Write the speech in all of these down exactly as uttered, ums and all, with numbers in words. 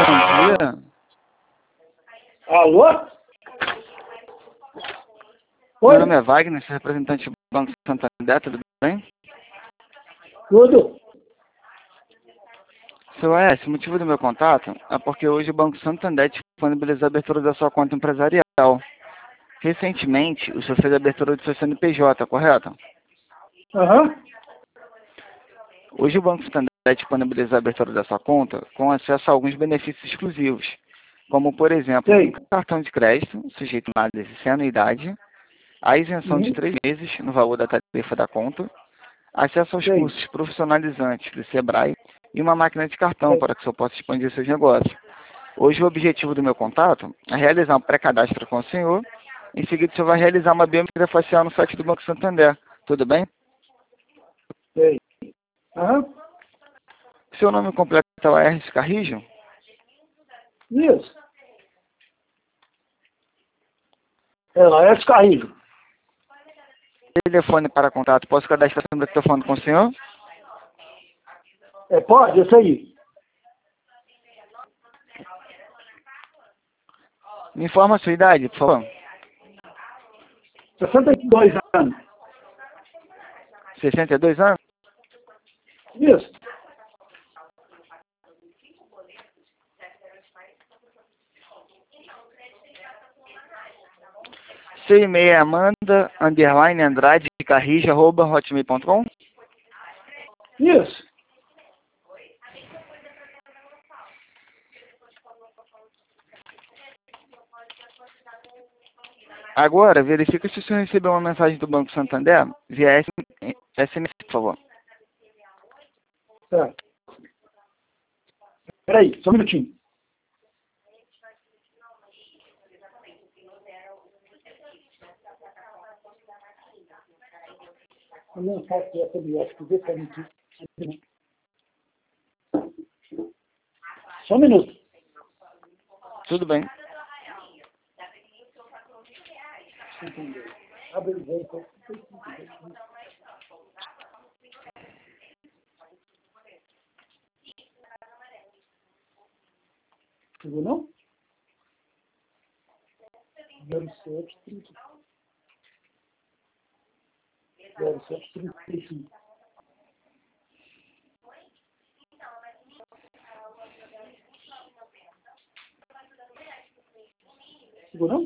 Bom dia. Alô? Oi? Meu nome é Wagner, sou representante do Banco Santander, tudo bem? Tudo? Seu S, o motivo do meu contato é porque hoje o Banco Santander disponibiliza a abertura da sua conta empresarial. Recentemente, o senhor fez a abertura do seu C N P J, correto? Aham. Hoje o Banco Santander disponibiliza a abertura da sua conta com acesso a alguns benefícios exclusivos, como, por exemplo, Sei. um cartão de crédito, sujeito a análise sem anuidade, a isenção de Uhum. três meses no valor da tarifa da conta, acesso aos Sei. cursos profissionalizantes do Sebrae e uma máquina de cartão Sei. para que o senhor possa expandir seus negócios. Hoje o objetivo do meu contato é realizar um pré-cadastro com o senhor. Em seguida, o senhor vai realizar uma biometria facial no site do Banco Santander. Tudo bem? Sei. Aham. Seu nome completo é Laércio Carrijo? Isso. É, Laércio Carrilho. Telefone para contato. Posso cadastrar o número que estou falando com o senhor? É, pode, isso aí. Me informa a sua idade, por favor. sessenta e dois anos. sessenta e dois anos? Isso. Seu e-mail é amanda, underline, andrade, carrijo, arroba, hotmail ponto com? Isso. Agora, verifica se o senhor recebeu uma mensagem do Banco Santander via S M S, por favor. Tá. Peraí, só um minutinho. Não faço essa biótica, vê pra mim aqui. Só um minuto. Tudo bem. Abre o jeito. Chegou não? zero sete trinta. zero sete trinta e cinco. Chegou não?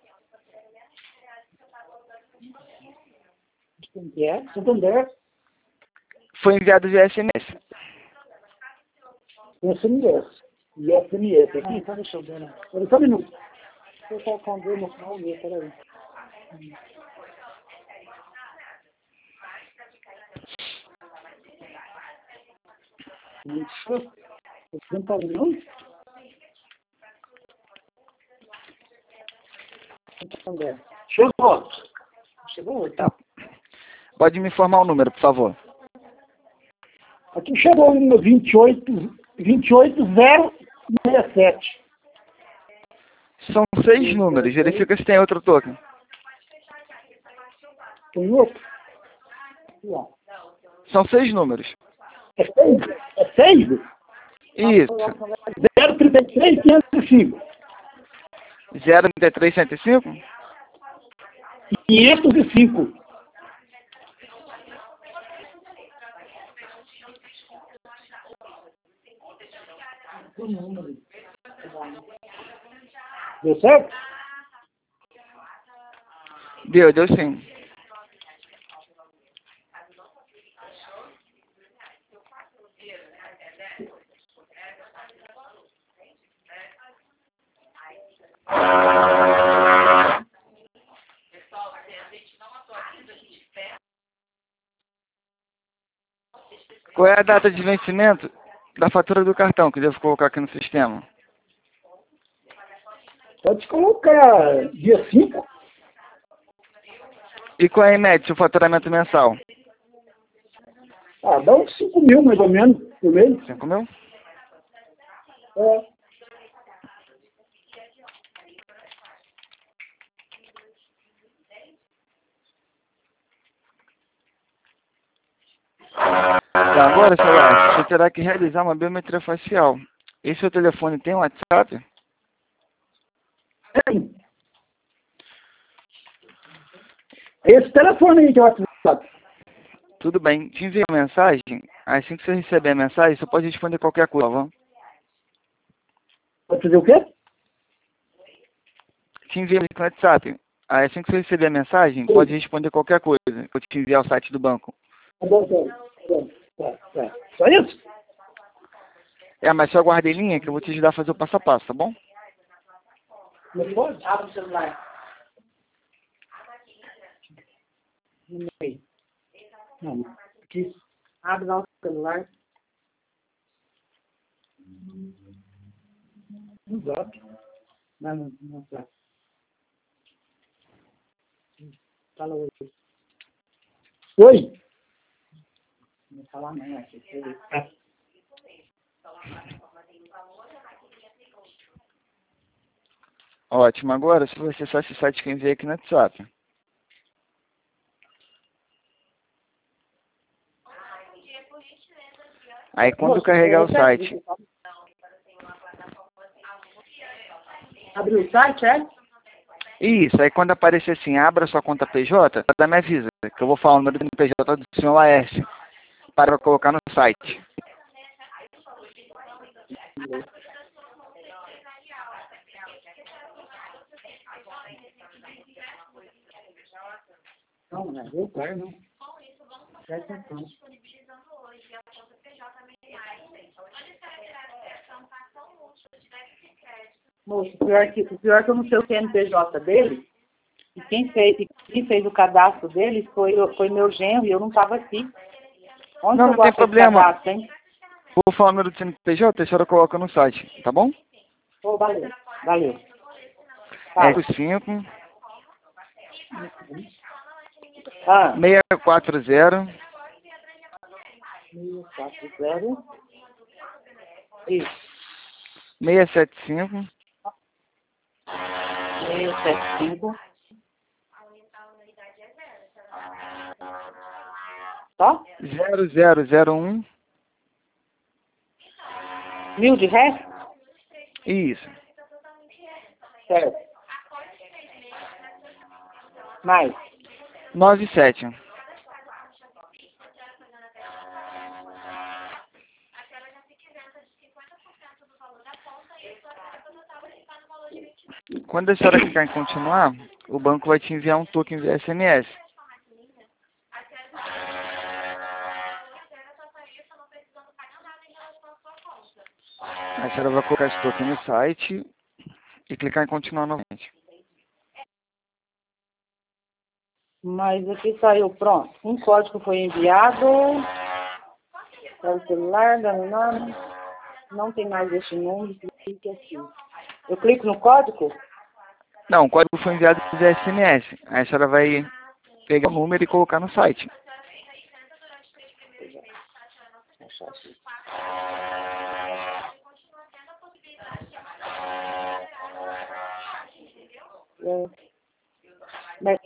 Santander. Santander. Foi enviado via S M S. S M S. E S M S aqui. Tá, deixa eu ver, né? Espera só um minuto. Vou colocar um dedo no final e peraí. Isso. Não tá não? Santander. Chegou. Chegou? Tá. Pode me informar o número, por favor. Aqui chegou o número vinte e oito, vinte e oito zero sessenta e sete. São seis números. Verifica se tem outro token. Tem outro? Aqui, ó. São seis números. É seis? É seis? Isso. zero trinta e três, quinhentos e cinco. zero trinta e três, cento e cinco? quinhentos e cinco. Deu certo? Deu, deu sim. Qual é a data de vencimento da fatura do cartão que devo colocar aqui no sistema? Pode colocar dia cinco. E qual é, em média, o faturamento mensal? Ah, dá uns cinco mil mais ou menos por mês. cinco mil? É. Agora, celular, você terá que realizar uma biometria facial. Esse seu telefone tem WhatsApp? Tem. Esse telefone aí que é o WhatsApp. Tudo bem. Te enviei uma mensagem. Assim que você receber a mensagem, você pode responder qualquer coisa, tá bom? Pode fazer o quê? Te enviei no WhatsApp. Aí, assim que você receber a mensagem, Sim. pode responder qualquer coisa. Vou te enviar o site do banco. Tá bom, tá bom. Tá, tá. Só isso? É, mas só aguarde em linha que eu vou te ajudar a fazer o passo a passo, tá bom? Não pode? Abre o celular. No meio. Não, aqui. Abre lá o celular. No zap. Não, não, não, zap. Fala oi. Oi? Não vou falar não, acho que é. Ótimo. Agora, se você acessar esse site que eu enviei aqui no WhatsApp. Aí, quando carregar o site... Abriu o site, é? Isso, aí quando aparecer assim, abra sua conta P J, tá, me avisa, que eu vou falar o número do P J do senhor Laércio, para colocar no site. Não, não é meu pai, não. Presta atenção. Moço, o pior, que, o pior que eu não sei o C N P J dele, e quem fez, e quem fez o cadastro dele foi, foi meu genro e eu não estava aqui. Onde Não, eu não tem gosto desse problema. cadastro, hein? Vou falar o número do C N P J, a senhora coloca no site, tá bom? Oh, valeu, valeu. É Tá. cinco, Ah, seis quatro zero, seis quatro zero. Isso. seis sete cinco, seis sete cinco. Tá? zero zero zero um. Mil de resto? Isso. Certo. Mais. nove sete. Quando a senhora clicar em continuar, o banco vai te enviar um token via S M S. Aí a senhora vai colocar esse token no site e clicar em continuar novamente. Mas aqui saiu, pronto. Um código foi enviado para o celular, dando nome. Não tem mais este número, clique aqui. Eu clico no código? Não, o código foi enviado via S M S. Aí a senhora vai pegar o número e colocar no site. É. Mas,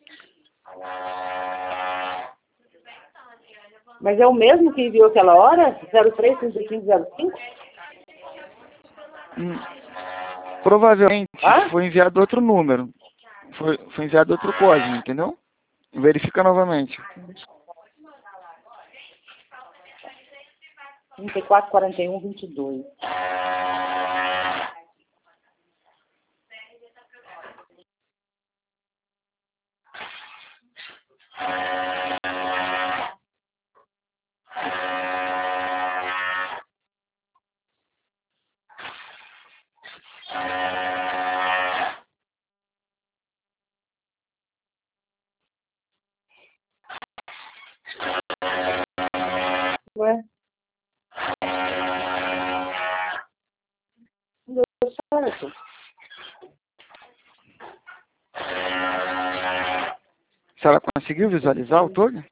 mas é o mesmo que enviou aquela hora? zero três, cinco cinco zero cinco? Hum, provavelmente Ah? foi enviado outro número. Foi, foi enviado outro código, entendeu? Verifica novamente. trinta e quatro, quarenta e um, vinte e dois. Ué? Não deu certo. A senhora conseguiu visualizar o token?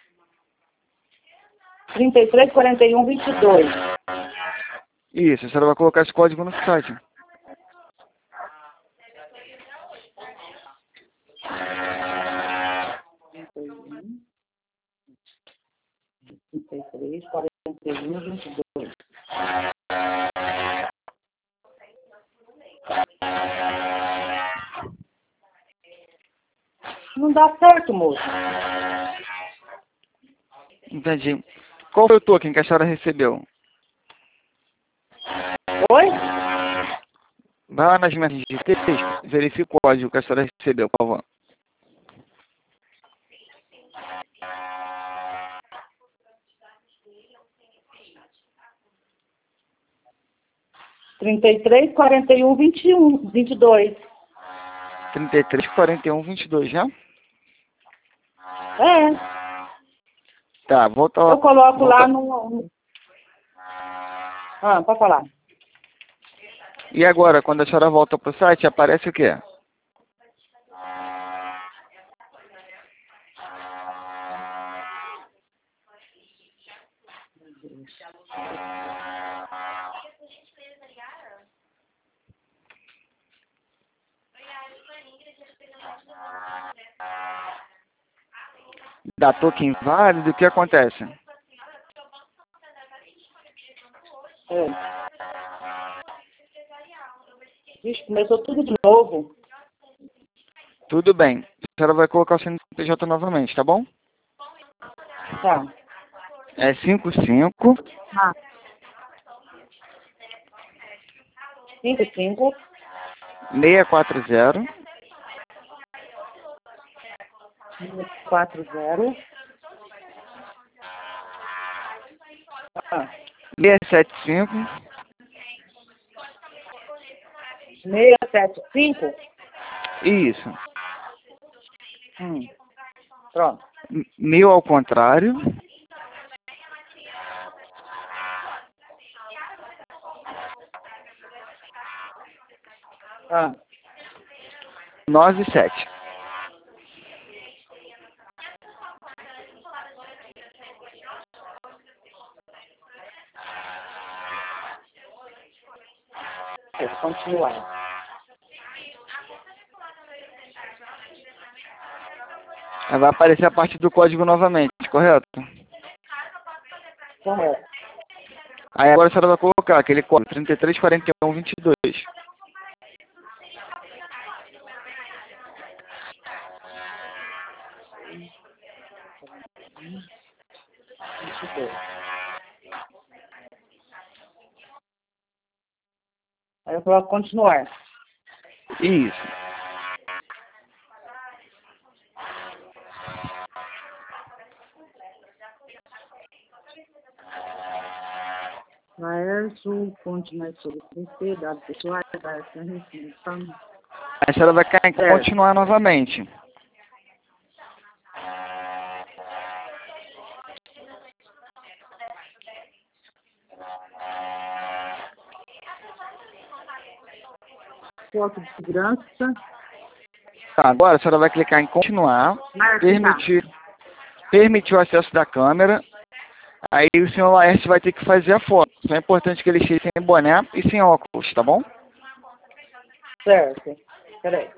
trinta e três, quarenta e um, vinte e dois. Isso, a senhora vai colocar esse código no site. trinta e três, quarenta e um, vinte e dois. dá certo, moço. Entendi. Qual foi o token que a senhora recebeu? Oi? Vai lá nas mensagens de texto, verifica o código que a senhora recebeu, por favor. trinta e três, quarenta e um, vinte e um, vinte e dois. trinta e três, quarenta e um, vinte e dois, já? É. Tá, volta lá. Eu coloco volta. lá no... Ah, pode falar. E agora, quando a senhora volta pro site, aparece o quê? Dá token válido, o que acontece? É. Vixe, começou tudo de novo. Tudo bem. A senhora vai colocar o C N P J novamente, tá bom? Tá. É cinco cinco, Ah. cinco cinco, seis quatro zero, quatro zero. Ah. seis sete cinco, seis sete cinco. isso. Hum. Pronto. Mil ao contrário. Ah. nove sete. Vou continuar. Aí vai aparecer a parte do código novamente, correto? Correto. Aí agora a senhora vai colocar aquele código trinta e três, quarenta e um, vinte e dois. Aí eu coloco continuar. Isso. Laércio, continuar sobre C C, dados pessoais, Laércio, restrição. Aí a senhora vai cair em continuar novamente. Foto de segurança. Tá, agora a senhora vai clicar em continuar, Laércio, permitir, permitir o acesso da câmera. Aí o senhor Laércio vai ter que fazer a foto. Então é importante que ele esteja sem boné e sem óculos, tá bom? certo. Peraí.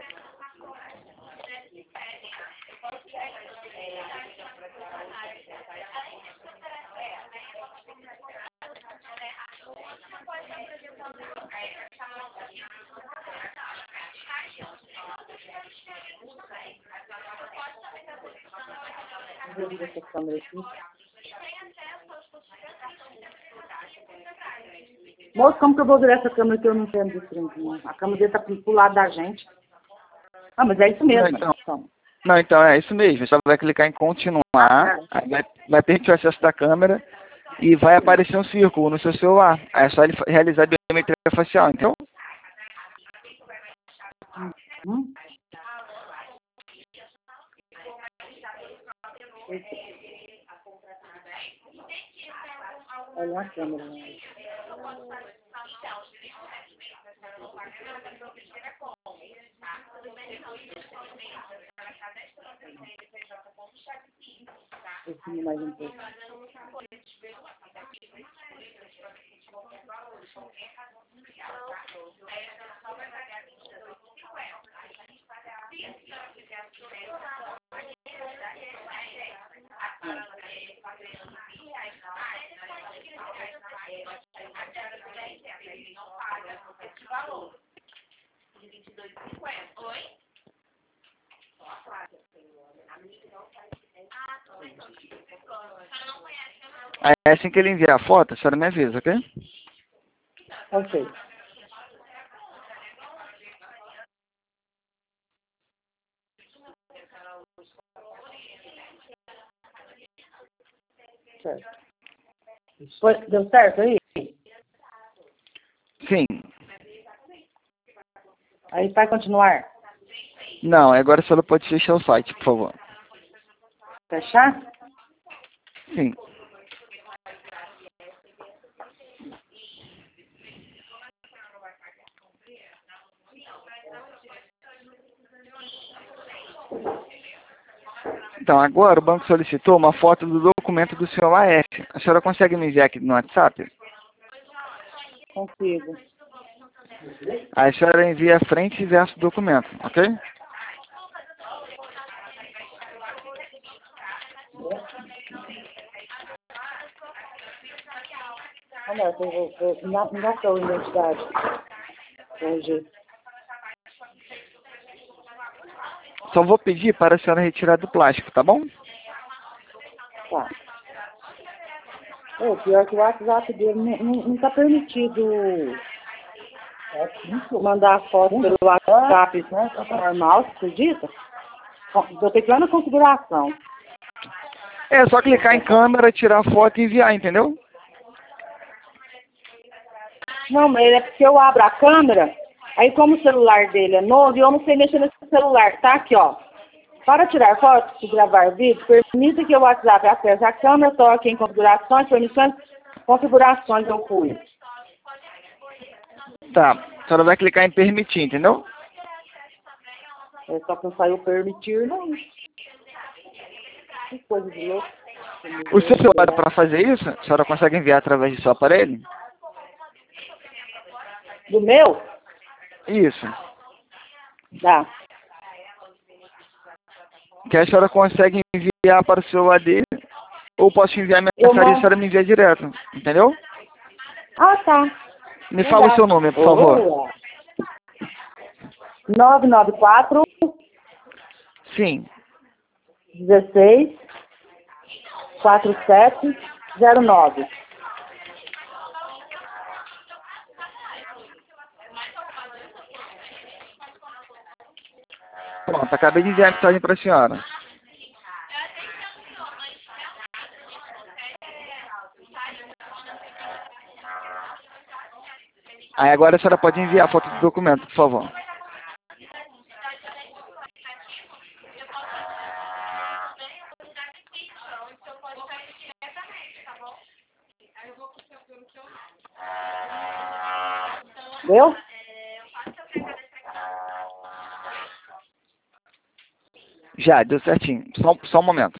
Vou ver essa câmera aqui. Moço, como que eu vou virar essa câmera que eu não entendo de frente, não? A câmera dele tá pro lado da gente. Ah, mas é isso mesmo. Não, então, então. não, então é isso mesmo. Você vai clicar em continuar, aí vai, vai permitir o acesso da câmera e vai aparecer um círculo no seu celular. Aí é só ele fa- realizar a biometria facial, então? Hum? Olha a câmera. Né? Esse mais um pouco. Aí assim que ele enviar a foto, a senhora me avisa, ok? Ok. Certo. Foi, deu certo aí? Sim. Aí vai continuar? Não, agora a senhora pode fechar o site, por favor. Fechar? Sim. Então, agora o banco solicitou uma foto do documento do seu A F. A senhora consegue me enviar aqui no WhatsApp? Consigo. Aí a senhora envia a frente e verso do documento, ok? Olha, eu vou, vou, me dá me dá sua identidade. Hoje. Só vou pedir para a senhora retirar do plástico, tá bom? Tá. É, pior que o WhatsApp dele não está permitido mandar foto pelo WhatsApp normal, você acredita? Estou teclando a configuração. É só clicar em câmera, tirar a foto e enviar, entendeu? Não, mas é porque eu abro a câmera, aí como o celular dele é novo, eu não sei mexer nesse celular, tá aqui, ó. Para tirar fotos e gravar vídeo, permita que o WhatsApp acesse a câmera, toque em configurações, permissões, configurações eu fui. Tá. A senhora vai clicar em permitir, entendeu? É só que não saiu permitir, não. Que coisa de louco. O seu celular para fazer isso, a senhora consegue enviar através do seu aparelho? Do meu? Isso. Dá. Que a senhora consegue enviar para o celular dele, ou posso enviar minha Eu mensagem e a mando. senhora me envia direto, entendeu? Ah, tá. Me fala o Legal. seu nome, por favor. Oh. nove nove quatro, Sim. dezesseis, quarenta e sete, zero nove. Pronto, acabei de enviar a mensagem para a senhora. Aí agora a senhora pode enviar a foto do documento, por favor. Deu? Já, deu certinho. Só, só um momento.